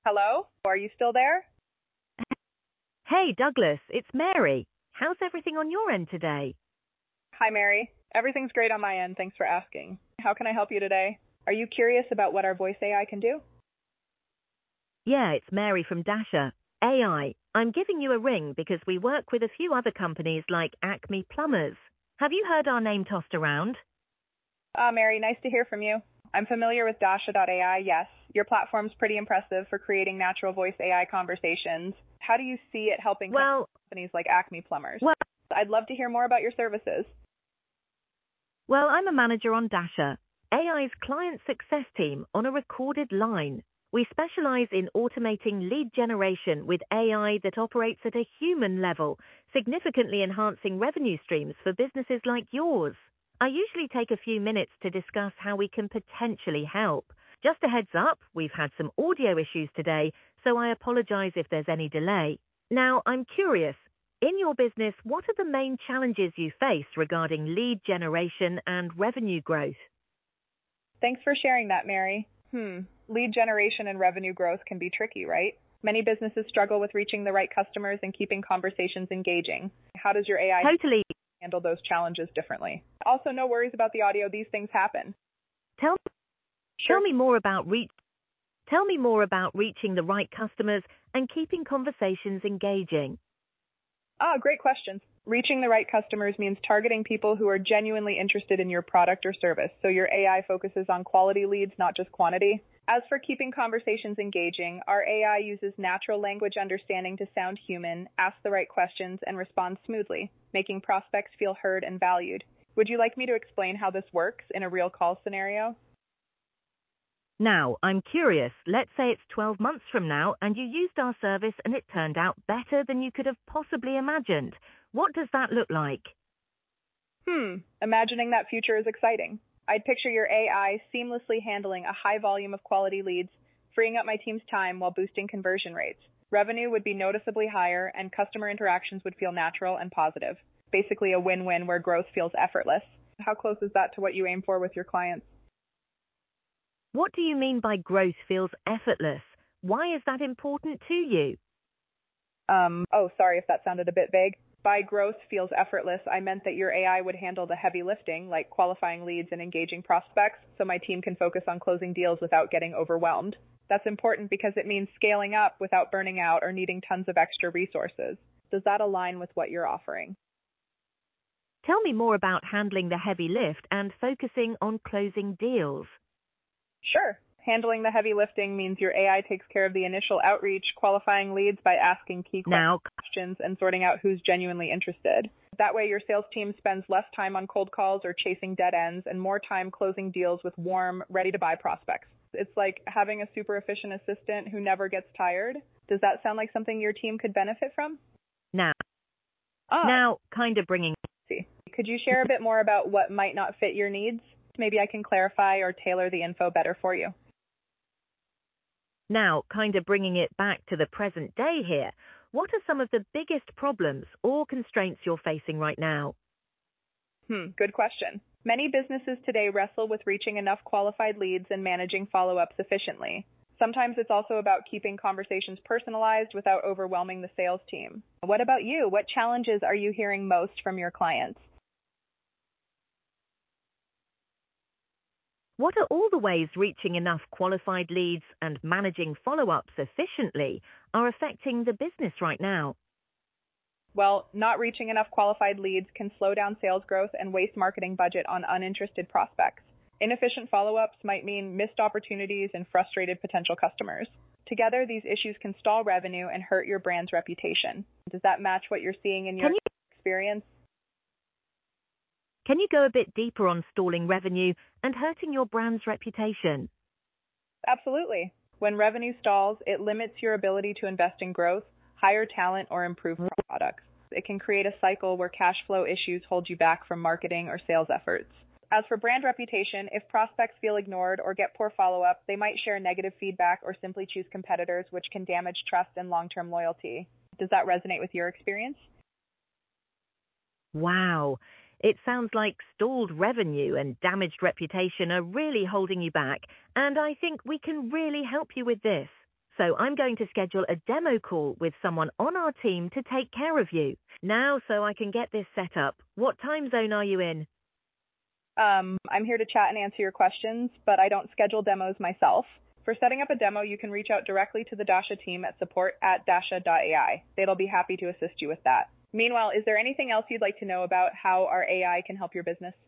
Hello? Are you still there? Hey, Douglas, it's Mary. How's everything on your end today? Hi, Mary. Everything's great on my end. Thanks for asking. How can I help you today? Are you curious about what our voice AI can do? Yeah, it's Mary from Dasher. AI. I'm giving you a ring because we work with a few other companies like Acme Plumbers. Have you heard our name tossed around? Mary, nice to hear from you. I'm familiar with Dasha.ai, yes. Your platform's pretty impressive for creating natural voice AI conversations. How do you see it helping Well, companies like Acme Plumbers? well, I'd love to hear more about your services. well, I'm a manager on Dasher, AI's client success team on a recorded line. We specialize in automating lead generation with AI that operates at a human level, significantly enhancing revenue streams for businesses like yours. I usually take a few minutes to discuss how we can potentially help. Just a heads up, we've had some audio issues today, so I apologize if there's any delay. Now, I'm curious, in your business, what are the main challenges you face regarding lead generation and revenue growth? Thanks for sharing that, Mary. Lead generation and revenue growth can be tricky, right? Many businesses struggle with reaching the right customers and keeping conversations engaging. How does your AI Totally. handle those challenges differently? Also, no worries about the audio. These things happen. Tell, Sure. tell me more about tell me more about reaching the right customers and keeping conversations engaging. Great questions. Reaching the right customers means targeting people who are genuinely interested in your product or service, so your AI focuses on quality leads, not just quantity. As for keeping conversations engaging, our AI uses natural language understanding to sound human, ask the right questions, and respond smoothly, making prospects feel heard and valued. Would you like me to explain how this works in a real call scenario? Now, I'm curious, let's say it's 12 months from now and you used our service and it turned out better than you could have possibly imagined. What does that look like? Imagining that future is exciting. I'd picture your AI seamlessly handling a high volume of quality leads, freeing up my team's time while boosting conversion rates. Revenue would be noticeably higher, and customer interactions would feel natural and positive. Basically, a win-win where growth feels effortless. How close is that to what you aim for with your clients? What do you mean by growth feels effortless? Why is that important to you? Sorry if that sounded a bit vague. By growth feels effortless, I meant that your AI would handle the heavy lifting, like qualifying leads and engaging prospects, so my team can focus on closing deals without getting overwhelmed. That's important because it means scaling up without burning out or needing tons of extra resources. Does that align with what you're offering? Tell me more about handling the heavy lift and focusing on closing deals. Sure. Handling the heavy lifting means your AI takes care of the initial outreach, qualifying leads by asking key Now, questions and sorting out who's genuinely interested. That way, your sales team spends less time on cold calls or chasing dead ends and more time closing deals with warm, ready-to-buy prospects. It's like having a super efficient assistant who never gets tired. Does that sound like something your team could benefit from? now, Ah, now, kind of bringing see. Could you share a bit more about what might not fit your needs? Maybe I can clarify or tailor the info better for you. Now, kind of bringing it back to the present day here, what are some of the biggest problems or constraints you're facing right now? Good question. Many businesses today wrestle with reaching enough qualified leads and managing follow-ups efficiently. Sometimes it's also about keeping conversations personalized without overwhelming the sales team. What about you? What challenges are you hearing most from your clients? What are all the ways reaching enough qualified leads and managing follow-ups efficiently are affecting the business right now? Well, not reaching enough qualified leads can slow down sales growth and waste marketing budget on uninterested prospects. Inefficient follow-ups might mean missed opportunities and frustrated potential customers. Together, these issues can stall revenue and hurt your brand's reputation. Does that match what you're seeing in your experience? Can you go a bit deeper on stalling revenue and hurting your brand's reputation? Absolutely. When revenue stalls, it limits your ability to invest in growth, hire talent, or improve products. It can create a cycle where cash flow issues hold you back from marketing or sales efforts. As for brand reputation, if prospects feel ignored or get poor follow-up, they might share negative feedback or simply choose competitors, which can damage trust and long-term loyalty. Does that resonate with your experience? Wow. It sounds like stalled revenue and damaged reputation are really holding you back, and I think we can really help you with this. So I'm going to schedule a demo call with someone on our team to take care of you. Now, so I can get this set up, what time zone are you in? I'm here to chat and answer your questions, but I don't schedule demos myself. For setting up a demo, you can reach out directly to the Dasha team at support@dasha.ai. They'll be happy to assist you with that. Meanwhile, is there anything else you'd like to know about how our AI can help your business?